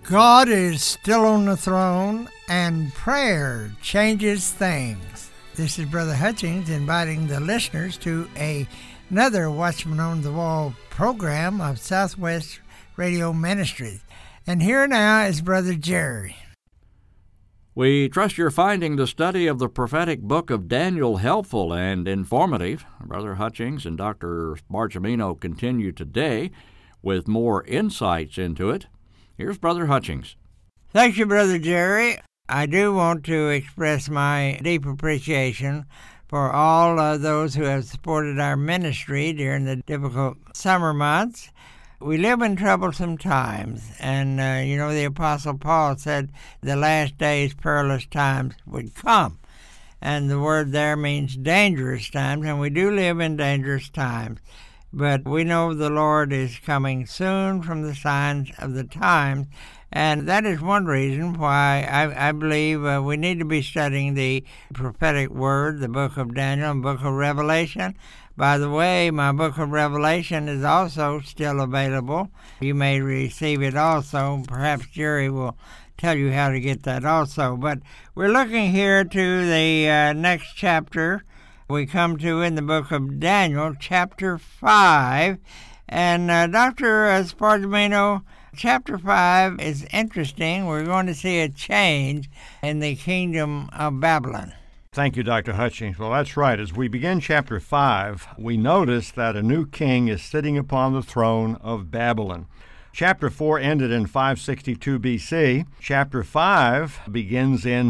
God is still on the throne, and prayer changes things. This is Brother Hutchings inviting the listeners to another Watchman on the Wall program of Southwest Radio Ministries. And here now is Brother Jerry. We trust you're finding the study of the prophetic book of Daniel helpful and informative. Brother Hutchings and Dr. Spargimino continue today with more insights into it. Here's Brother Hutchings. Thank you, Brother Jerry. I do want to express my deep appreciation for all of those who have supported our ministry during the difficult summer months. We live in troublesome times, and the Apostle Paul said the last days, perilous times would come. And the word there means dangerous times, and we do live in dangerous times. But we know the Lord is coming soon from the signs of the times, and that is one reason why I believe we need to be studying the prophetic word, the book of Daniel and book of Revelation. By the way, my book of Revelation is also still available. You may receive it also. Perhaps Jerry will tell you how to get that also. But we're looking here to the next chapter we come to in the book of Daniel, chapter 5. And Dr. Spargimino, chapter 5 is interesting. We're going to see a change in the kingdom of Babylon. Thank you, Dr. Hutchings. Well, that's right. As we begin chapter 5, we notice that a new king is sitting upon the throne of Babylon. Chapter 4 ended in 562 B.C. Chapter 5 begins in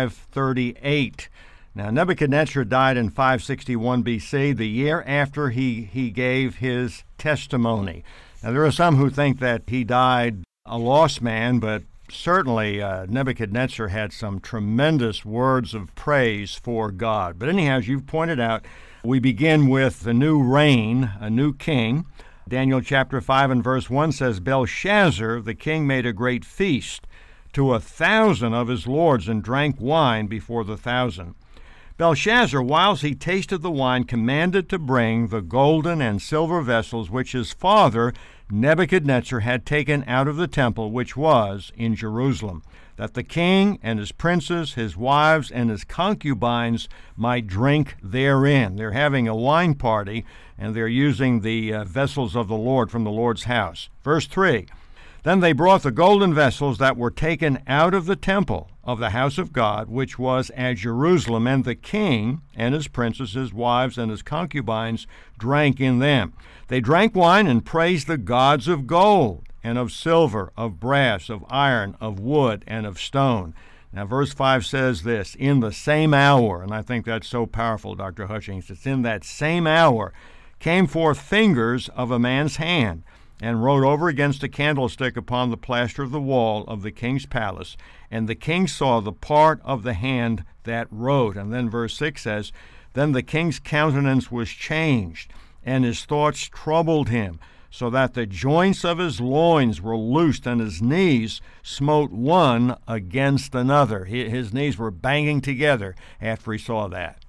538. Now, Nebuchadnezzar died in 561 B.C., the year after he gave his testimony. Now, there are some who think that he died a lost man, but certainly Nebuchadnezzar had some tremendous words of praise for God. But anyhow, as you've pointed out, we begin with the new reign, a new king. Daniel chapter 5 and verse 1 says, Belshazzar, the king, made a great feast to 1,000 of his lords and drank wine before the 1,000. Belshazzar, whilst he tasted the wine, commanded to bring the golden and silver vessels which his father Nebuchadnezzar had taken out of the temple which was in Jerusalem, that the king and his princes, his wives, and his concubines might drink therein. They're having a wine party, and they're using the vessels of the Lord from the Lord's house. Verse 3, Then they brought the golden vessels that were taken out of the temple of the house of God, which was at Jerusalem, and the king and his princes, his wives, and his concubines drank in them. They drank wine and praised the gods of gold, and of silver, of brass, of iron, of wood, and of stone. Now, verse 5 says this, In the same hour, and I think that's so powerful, Dr. Hutchings, it's in that same hour, came forth fingers of a man's hand, and wrote over against a candlestick upon the plaster of the wall of the king's palace. And the king saw the part of the hand that wrote. And then verse 6 says, Then the king's countenance was changed, and his thoughts troubled him, so that the joints of his loins were loosed, and his knees smote one against another. His knees were banging together after he saw that.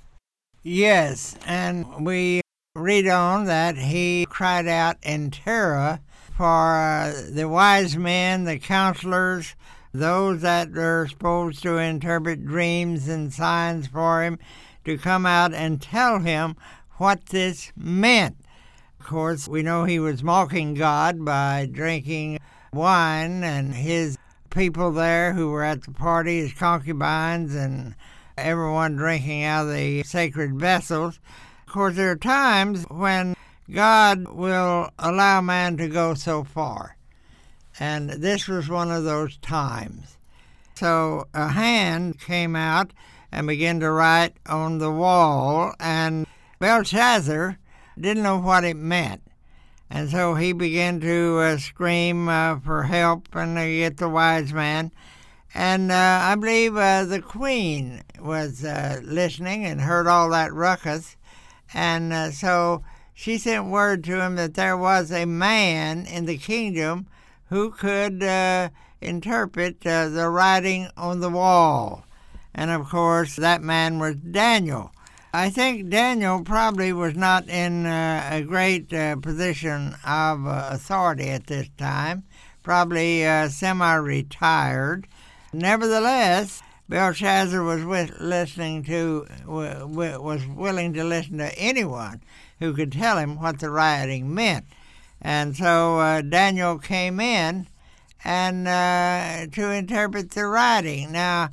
Yes, and we read on that he cried out in terror for the wise men, the counselors, those that are supposed to interpret dreams and signs for him, to come out and tell him what this meant. Of course, we know he was mocking God by drinking wine, and his people there who were at the party, his concubines, and everyone drinking out of the sacred vessels. Of course, there are times when God will allow man to go so far, and this was one of those times. So a hand came out and began to write on the wall, and Belshazzar didn't know what it meant, and so he began to scream for help and get the wise man. And I believe the queen was listening and heard all that ruckus. And so she sent word to him that there was a man in the kingdom who could interpret the writing on the wall. And, of course, that man was Daniel. I think Daniel probably was not in a great position of authority at this time. probably semi-retired. Nevertheless, Belshazzar was willing to listen to anyone who could tell him what the writing meant. And so Daniel came in and to interpret the writing. Now,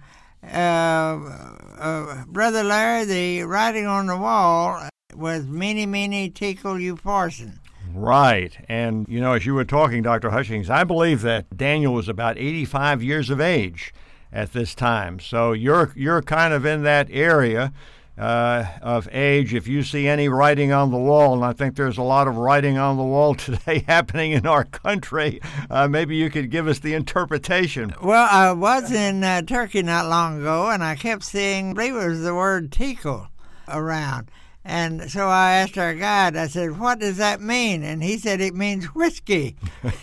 Brother Larry, the writing on the wall was Mene, Mene, Tekel, Upharsin. Right. And, as you were talking, Dr. Hutchings, I believe that Daniel was about 85 years of age at this time. So you're kind of in that area of age. If you see any writing on the wall, and I think there's a lot of writing on the wall today happening in our country, maybe you could give us the interpretation. Well, I was in Turkey not long ago, and I kept seeing, I believe it was the word tekel around. And so I asked our guide, I said, what does that mean? And he said it means whiskey.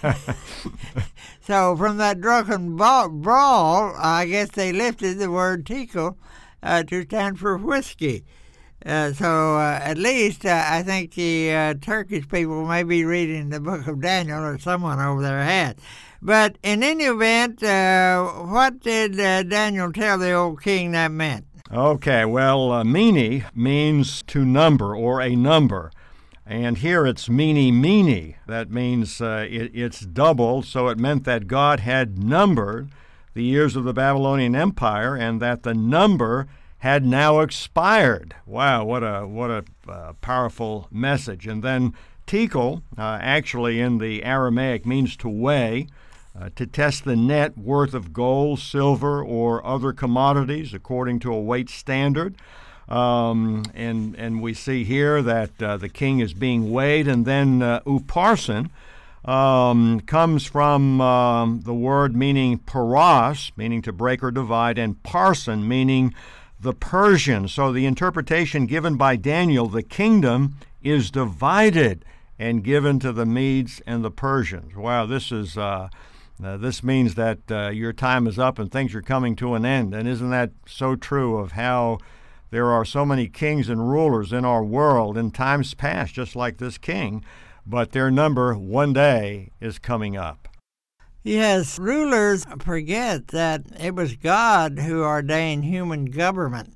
So from that drunken brawl, I guess they lifted the word tekel to stand for whiskey. So at least I think the Turkish people may be reading the book of Daniel, or someone over there had. But in any event, what did Daniel tell the old king that meant? Okay, well, Mene means to number or a number. And here it's Mene, Mene. That means it's double, so it meant that God had numbered the years of the Babylonian Empire and that the number had now expired. Wow, what a powerful message. And then Tekel, actually in the Aramaic, means to weigh. To test the net worth of gold, silver, or other commodities according to a weight standard. And we see here that the king is being weighed. And then Upharsin comes from the word meaning paras, meaning to break or divide, and parsin, meaning the Persian. So the interpretation given by Daniel, the kingdom is divided and given to the Medes and the Persians. Wow, this means that your time is up and things are coming to an end. And isn't that so true of how there are so many kings and rulers in our world in times past, just like this king, but their number one day is coming up. Yes, rulers forget that it was God who ordained human government.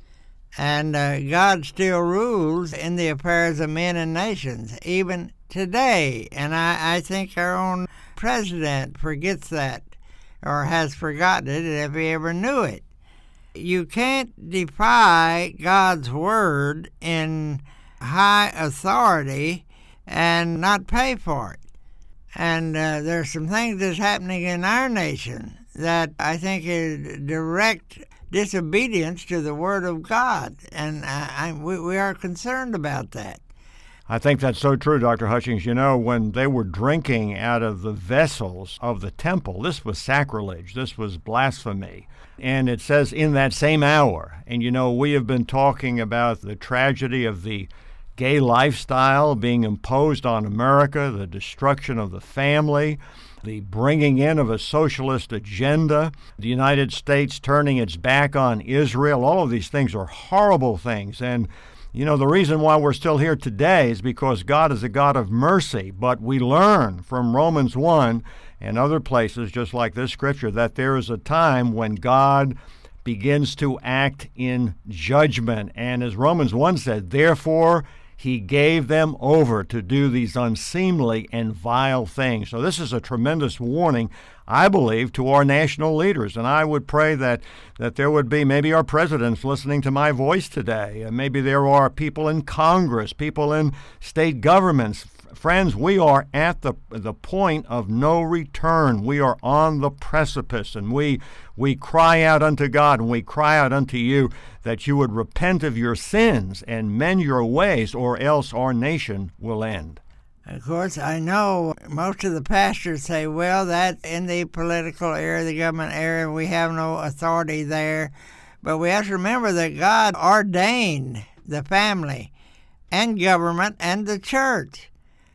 And God still rules in the affairs of men and nations, even today. And I think our own president forgets that, or has forgotten it, if he ever knew it. You can't defy God's word in high authority and not pay for it. And there's some things that's happening in our nation that I think is direct disobedience to the word of God, and we are concerned about that. I think that's so true, Dr. Hutchings. When they were drinking out of the vessels of the temple, this was sacrilege. This was blasphemy. And it says in that same hour. And, we have been talking about the tragedy of the gay lifestyle being imposed on America, the destruction of the family, the bringing in of a socialist agenda, the United States turning its back on Israel. All of these things are horrible things. And the reason why we're still here today is because God is a God of mercy. But we learn from Romans 1 and other places, just like this scripture, that there is a time when God begins to act in judgment. And as Romans 1 said, therefore he gave them over to do these unseemly and vile things. So this is a tremendous warning, I believe, to our national leaders. And I would pray that there would be maybe our presidents listening to my voice today. And maybe there are people in Congress, people in state governments. Friends, we are at the point of no return. We are on the precipice, and we cry out unto God, and we cry out unto you that you would repent of your sins and mend your ways, or else our nation will end. Of course, I know most of the pastors say, well, that's in the political area, the government area, we have no authority there. But we have to remember that God ordained the family and government and the church.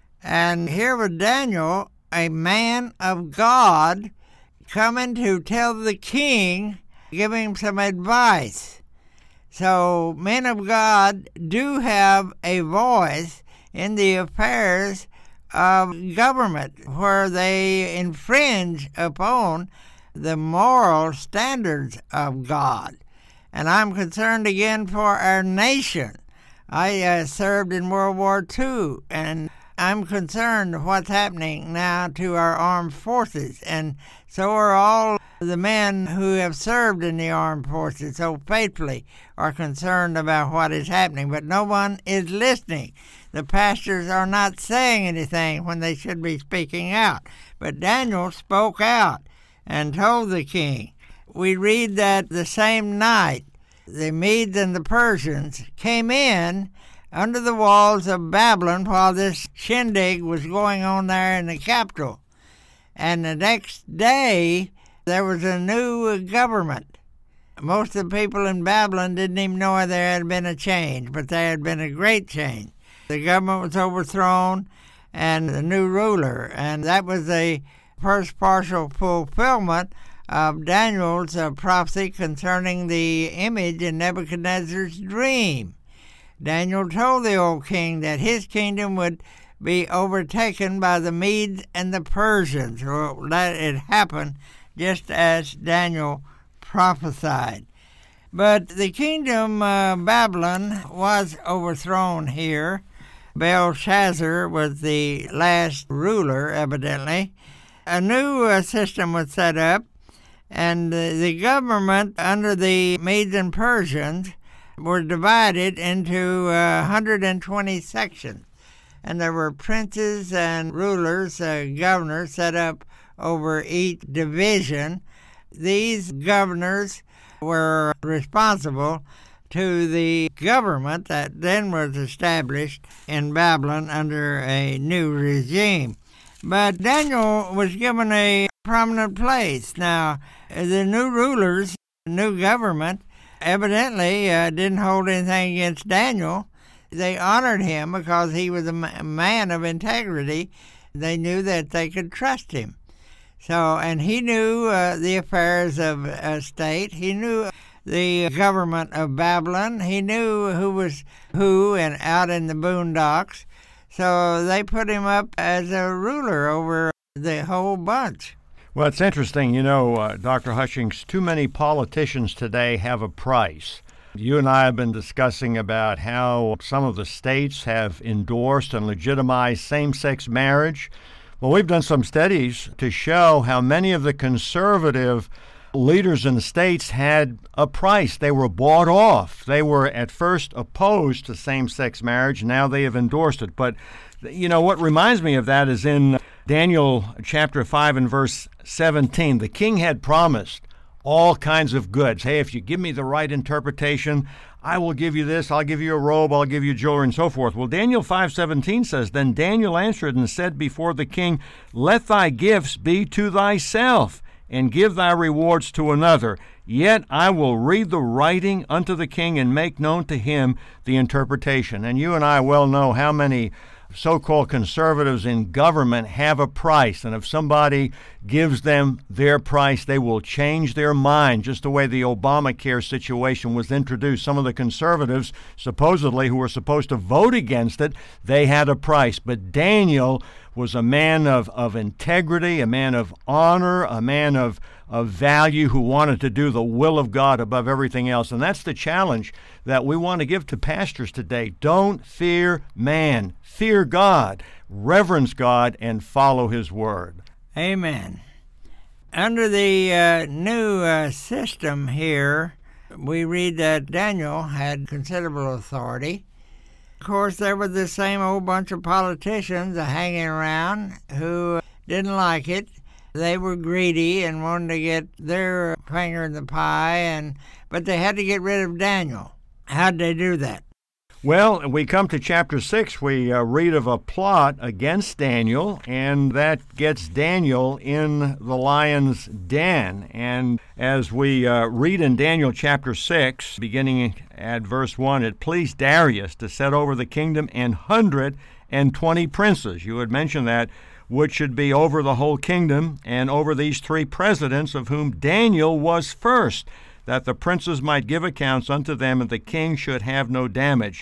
And here was Daniel, a man of God, coming to tell the king, give him some advice. So men of God do have a voice in the affairs of government where they infringe upon the moral standards of God. And I'm concerned again for our nation. I served in World War II, and I'm concerned what's happening now to our armed forces, and so are all the men who have served in the armed forces so faithfully are concerned about what is happening, but no one is listening. The pastors are not saying anything when they should be speaking out, but Daniel spoke out and told the king. We read that the same night the Medes and the Persians came in under the walls of Babylon while this shindig was going on there in the capital. And the next day, there was a new government. Most of the people in Babylon didn't even know there had been a change, but there had been a great change. The government was overthrown and a new ruler, and that was the first partial fulfillment of Daniel's prophecy concerning the image in Nebuchadnezzar's dream. Daniel told the old king that his kingdom would be overtaken by the Medes and the Persians. Well, that had happened just as Daniel prophesied. But the kingdom of Babylon was overthrown here. Belshazzar was the last ruler, evidently. A new system was set up, and the government under the Medes and Persians were divided into 120 sections. And there were princes and rulers, governors set up over each division. These governors were responsible to the government that then was established in Babylon under a new regime. But Daniel was given a prominent place. Now, the new rulers, new government, evidently didn't hold anything against Daniel. They honored him because he was a man of integrity. They knew that they could trust him. So, and he knew the affairs of state. He knew the government of Babylon. He knew who was who and out in the boondocks. So they put him up as a ruler over the whole bunch. Well, it's interesting, Dr. Hutchings, too many politicians today have a price. You and I have been discussing about how some of the states have endorsed and legitimized same-sex marriage. Well, we've done some studies to show how many of the conservative leaders in the states had a price. They were bought off. They were at first opposed to same-sex marriage. Now they have endorsed it. But, what reminds me of that is in Daniel chapter 5 and verse 17. The king had promised all kinds of goods. Hey, if you give me the right interpretation, I will give you this, I'll give you a robe, I'll give you jewelry, and so forth. Well, Daniel 5:17 says, Then Daniel answered and said before the king, Let thy gifts be to thyself, and give thy rewards to another. Yet I will read the writing unto the king and make known to him the interpretation. And you and I well know how many so-called conservatives in government have a price, and if somebody gives them their price, they will change their mind, just the way the Obamacare situation was introduced. Some of the conservatives, supposedly, who were supposed to vote against it, they had a price. But Daniel was a man of integrity, a man of honor, a man of value who wanted to do the will of God above everything else. And that's the challenge that we want to give to pastors today. Don't fear man. Fear God, reverence God, and follow His Word. Amen. Under the new system here, we read that Daniel had considerable authority. Of course, there was the same old bunch of politicians hanging around who didn't like it. They were greedy and wanted to get their finger in the pie, but they had to get rid of Daniel. How'd they do that? Well, we come to chapter 6. We read of a plot against Daniel, and that gets Daniel in the lion's den. And as we read in Daniel chapter 6, beginning at verse 1, it pleased Darius to set over the kingdom 120 princes. You had mentioned that, which should be over the whole kingdom, and over these 3 presidents, of whom Daniel was first, that the princes might give accounts unto them, and the king should have no damage.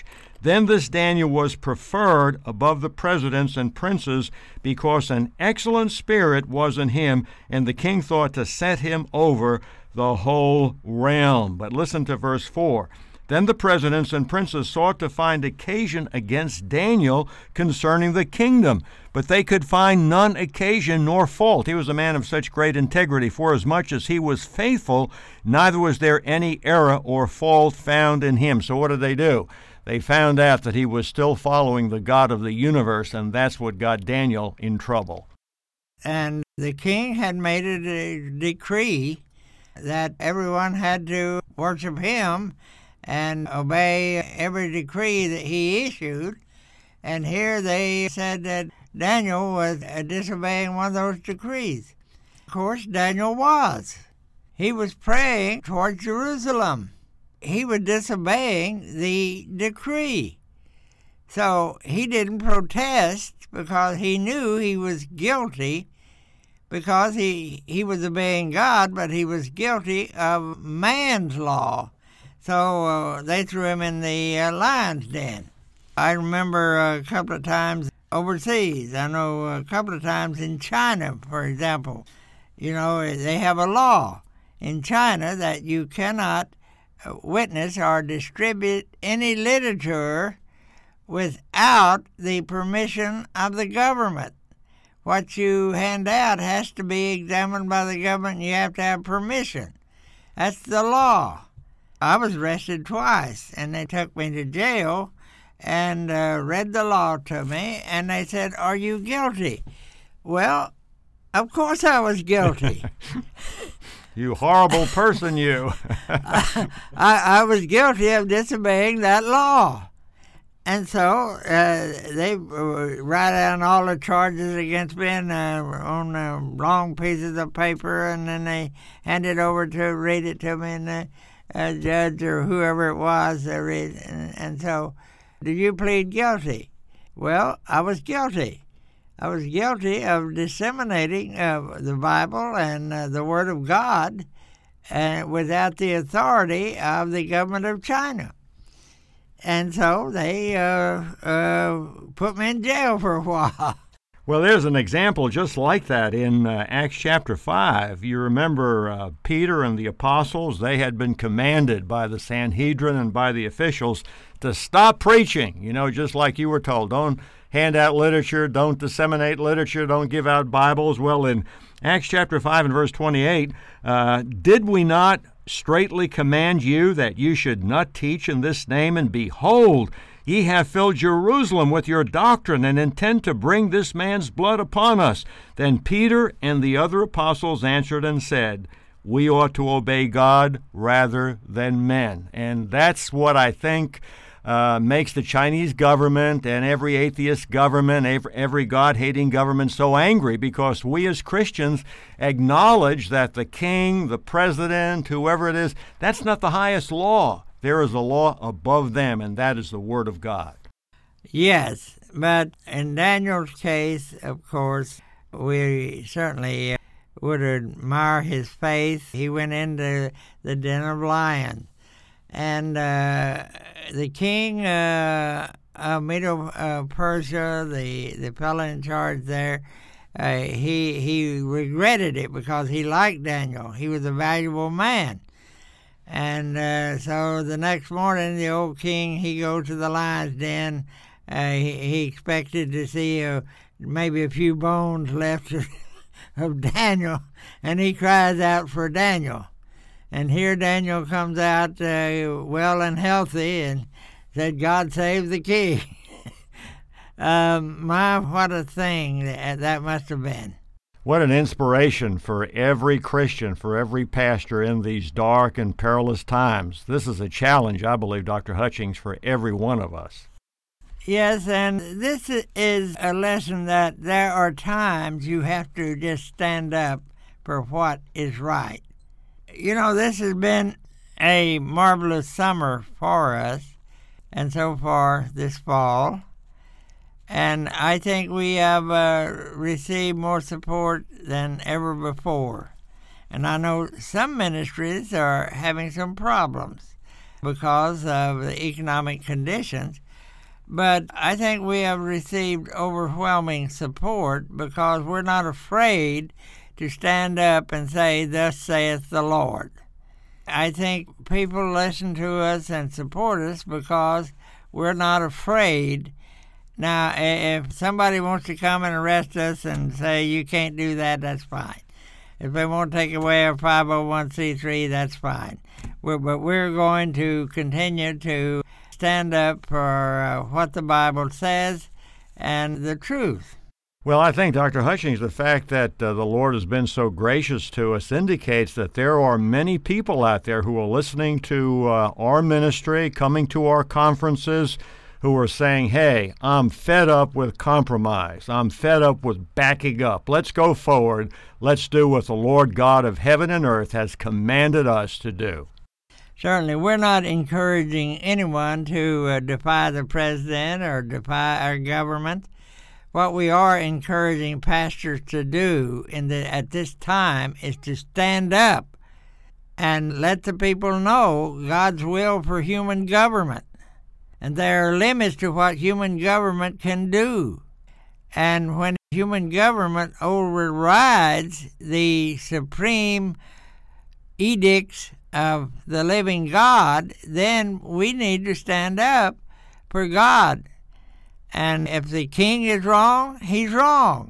Then this Daniel was preferred above the presidents and princes because an excellent spirit was in him, and the king thought to set him over the whole realm. But listen to verse 4. Then the presidents and princes sought to find occasion against Daniel concerning the kingdom, but they could find none occasion nor fault. He was a man of such great integrity, forasmuch as he was faithful, neither was there any error or fault found in him. So what did they do? They found out that he was still following the God of the universe, and that's what got Daniel in trouble. And the king had made a decree that everyone had to worship him and obey every decree that he issued. And here they said that Daniel was disobeying one of those decrees. Of course, Daniel was. He was praying toward Jerusalem. He was disobeying the decree. So he didn't protest because he knew he was guilty, because he was obeying God, but he was guilty of man's law. So they threw him in the lion's den. I remember a couple of times overseas. I know a couple of times in China, for example. You know, they have a law in China that you cannot witness or distribute any literature without the permission of the government. What you hand out has to be examined by the government, and you have to have permission. That's the law. I was arrested twice, and they took me to jail and read the law to me, and they said, "Are you guilty?" Well, of course I was guilty. You horrible person, you. I was guilty of disobeying that law. And so they write down all the charges against me on long pieces of paper, and then they hand it over to read it to me, and the judge or whoever it was read. And so, did you plead guilty? Well, I was guilty. I was guilty of disseminating the Bible and the Word of God without the authority of the government of China. And so they put me in jail for a while. Well, there's an example just like that in Acts chapter 5. You remember Peter and the apostles, they had been commanded by the Sanhedrin and by the officials to stop preaching, just like you were told. Don't hand out literature, don't disseminate literature, don't give out Bibles. Well, in Acts chapter 5 and verse 28, did we not straitly command you that you should not teach in this name? And behold, ye have filled Jerusalem with your doctrine, and intend to bring this man's blood upon us. Then Peter and the other apostles answered and said, we ought to obey God rather than men. And that's what I think makes the Chinese government and every atheist government, every God-hating government so angry, because we as Christians acknowledge that the king, the president, whoever it is, that's not the highest law. There is a law above them, and that is the Word of God. Yes, but in Daniel's case, of course, we certainly would admire his faith. He went into the den of lions. And the king of Medo-Persia, the fellow in charge there, he regretted it because he liked Daniel. He was a valuable man. And so the next morning, the old king, he goes to the lion's den. He expected to see maybe a few bones left of Daniel, and he cries out for Daniel. And here Daniel comes out well and healthy and said, God save the king. What a thing that must have been. What an inspiration for every Christian, for every pastor in these dark and perilous times. This is a challenge, I believe, Dr. Hutchings, for every one of us. Yes, and this is a lesson that there are times you have to just stand up for what is right. This has been a marvelous summer for us, and so far this fall. And I think we have received more support than ever before. And I know some ministries are having some problems because of the economic conditions. But I think we have received overwhelming support because we're not afraid to stand up and say, "Thus saith the Lord." I think people listen to us and support us because we're not afraid. Now, if somebody wants to come and arrest us and say, "You can't do that," that's fine. If they want to take away our 501c3, that's fine. But we're going to continue to stand up for what the Bible says and the truth. Well, I think, Dr. Hutchings, the fact that the Lord has been so gracious to us indicates that there are many people out there who are listening to our ministry, coming to our conferences, who are saying, "Hey, I'm fed up with compromise. I'm fed up with backing up. Let's go forward. Let's do what the Lord God of heaven and earth has commanded us to do." Certainly, we're not encouraging anyone to defy the president or defy our government. What we are encouraging pastors to do at this time is to stand up and let the people know God's will for human government. And there are limits to what human government can do. And when human government overrides the supreme edicts of the living God, then we need to stand up for God. And if the king is wrong, he's wrong.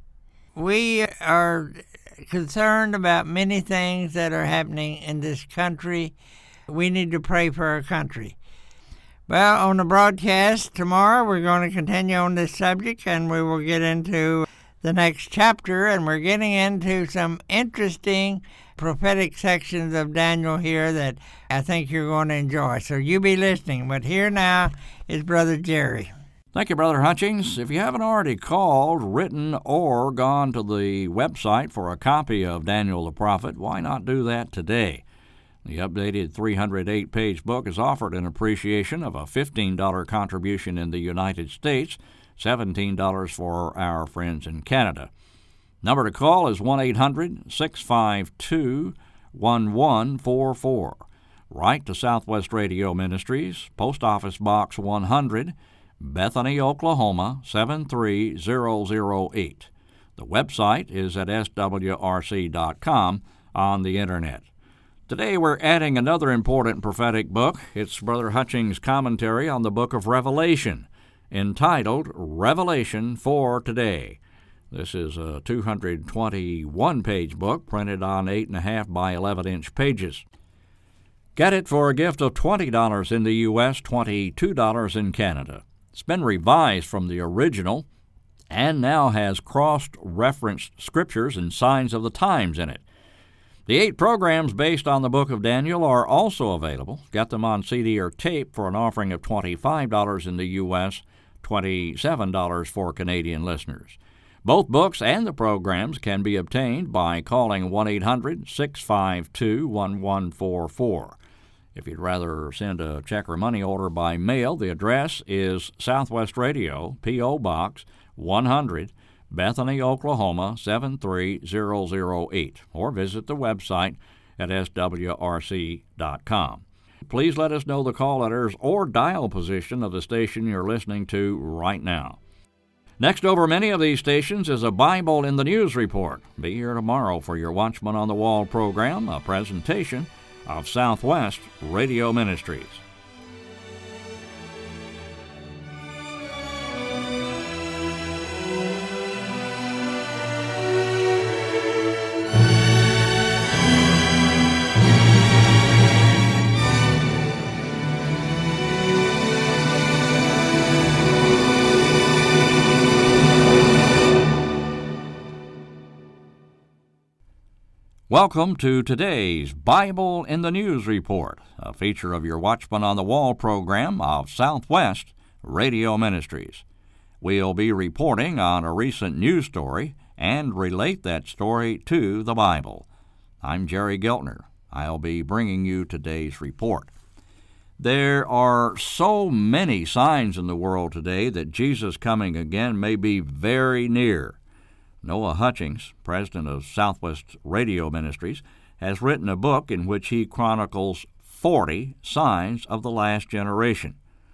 We are concerned about many things that are happening in this country. We need to pray for our country. Well, on the broadcast tomorrow, we're going to continue on this subject, and we will get into the next chapter, and we're getting into some interesting prophetic sections of Daniel here that I think you're going to enjoy. So you be listening. But here now is Brother Jerry. Thank you, Brother Hutchings. If you haven't already called, written, or gone to the website for a copy of Daniel the Prophet, why not do that today? The updated 308-page book is offered in appreciation of a $15 contribution in the United States, $17 for our friends in Canada. Number to call is 1-800-652-1144. Write to Southwest Radio Ministries, Post Office Box 100, Bethany, Oklahoma 73008. The website is at swrc.com on the Internet. Today we're adding another important prophetic book. It's Brother Hutchings' commentary on the book of Revelation, entitled Revelation for Today. This is a 221-page book printed on 8.5 by 11-inch pages. Get it for a gift of $20 in the U.S., $22 in Canada. It's been revised from the original and now has cross-referenced scriptures and signs of the times in it. The 8 programs based on the book of Daniel are also available. Get them on CD or tape for an offering of $25 in the U.S., $27 for Canadian listeners. Both books and the programs can be obtained by calling 1-800-652-1144. If you'd rather send a check or money order by mail, the address is Southwest Radio, P.O. Box 100, Bethany, Oklahoma 73008, or visit the website at swrc.com. Please let us know the call letters or dial position of the station you're listening to right now. Next over many of these stations is a Bible in the News report. Be here tomorrow for your Watchman on the Wall program, a presentation of Southwest Radio Ministries. Welcome to today's Bible in the News report, a feature of your Watchman on the Wall program of Southwest Radio Ministries. We'll be reporting on a recent news story and relate that story to the Bible. I'm Jerry Geltner. I'll be bringing you today's report. There are so many signs in the world today that Jesus' coming again may be very near. Noah Hutchings, president of Southwest Radio Ministries, has written a book in which he chronicles 40 signs of the last generation.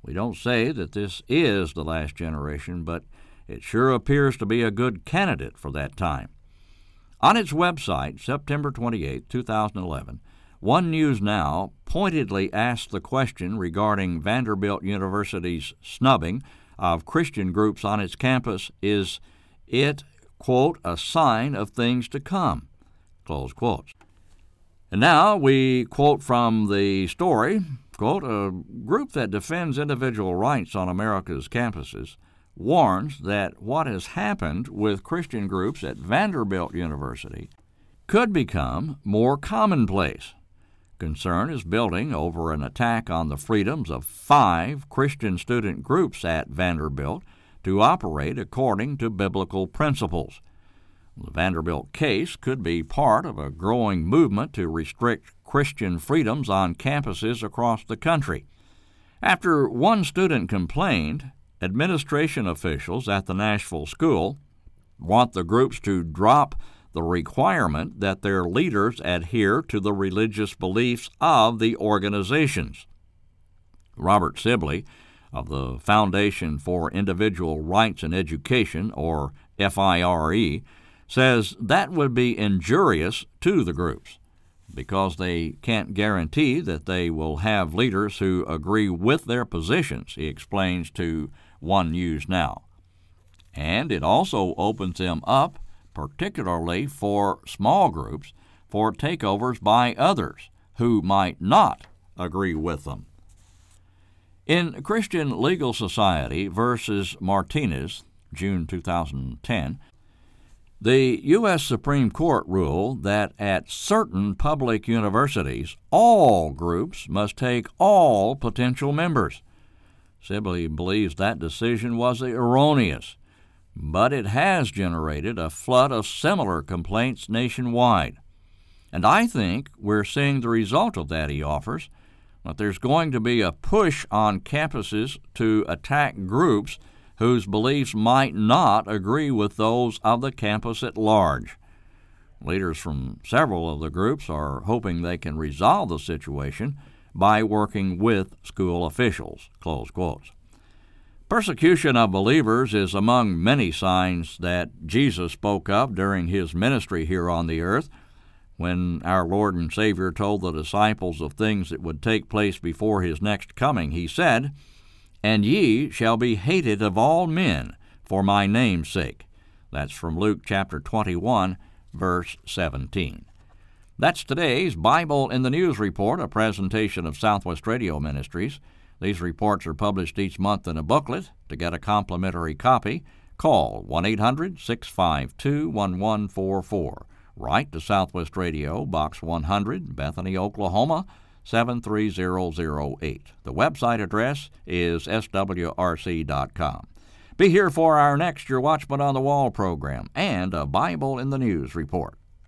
We don't say that this is the last generation, but it sure appears to be a good candidate for that time. On its website, September 28, 2011, One News Now pointedly asked the question regarding Vanderbilt University's snubbing of Christian groups on its campus, is it, quote, a sign of things to come, close quotes. And now we quote from the story, quote, a group that defends individual rights on America's campuses warns that what has happened with Christian groups at Vanderbilt University could become more commonplace. Concern is building over an attack on the freedoms of 5 Christian student groups at Vanderbilt to operate according to biblical principles. The Vanderbilt case could be part of a growing movement to restrict Christian freedoms on campuses across the country. After one student complained, administration officials at the Nashville school want the groups to drop the requirement that their leaders adhere to the religious beliefs of the organizations. Robert Sibley of the Foundation for Individual Rights in Education, or FIRE, says that would be injurious to the groups because they can't guarantee that they will have leaders who agree with their positions, he explains to One News Now. And it also opens them up, particularly for small groups, for takeovers by others who might not agree with them. In Christian Legal Society versus Martinez, June 2010, the U.S. Supreme Court ruled that at certain public universities, all groups must take all potential members. Sibley believes that decision was erroneous, but it has generated a flood of similar complaints nationwide. And I think we're seeing the result of that, he offers, that there's going to be a push on campuses to attack groups whose beliefs might not agree with those of the campus at large. Leaders from several of the groups are hoping they can resolve the situation by working with school officials, close quotes. Persecution of believers is among many signs that Jesus spoke of during his ministry here on the earth. When our Lord and Savior told the disciples of things that would take place before his next coming, he said, "And ye shall be hated of all men for my name's sake." That's from Luke chapter 21, verse 17. That's today's Bible in the News Report, a presentation of Southwest Radio Ministries. These reports are published each month in a booklet. To get a complimentary copy, call 1-800-652-1144. Write to Southwest Radio, Box 100, Bethany, Oklahoma, 73008. The website address is swrc.com. Be here for our next Your Watchman on the Wall program and a Bible in the News report.